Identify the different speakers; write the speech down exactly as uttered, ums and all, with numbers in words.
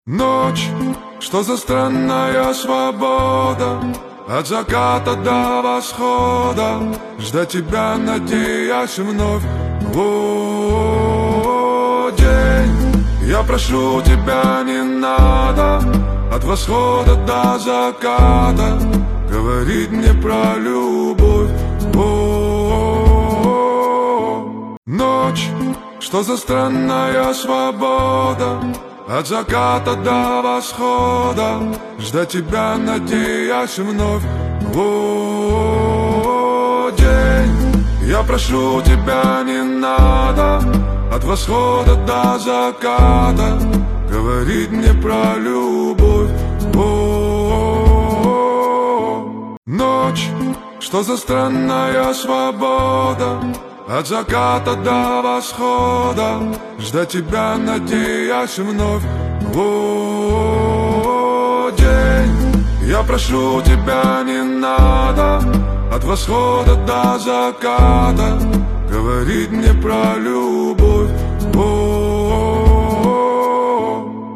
Speaker 1: Ночь, что за странная свобода, от заката до восхода, ждать тебя, надеясь вновь. О, день, я прошу тебя, не надо от восхода до заката говорить мне про любовь. О, ночь, что за странная свобода, от заката до восхода, ждать тебя, надеясь вновь. О, день, я прошу тебя, не надо от восхода до заката говорить мне про любовь. О, ночь, что за странная свобода, от заката до восхода, ждать тебя, надеясь вновь. О, день, я прошу тебя, не надо от восхода до заката говорить мне про любовь.